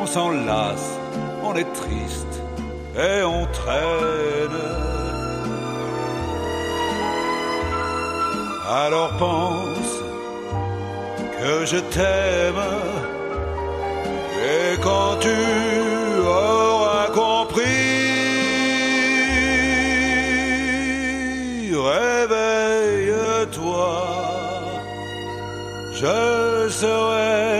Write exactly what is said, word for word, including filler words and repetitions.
s'enlace, on est triste et on traîne. Alors pense que je t'aime, et quand tu auras compris, réveille-toi, je serai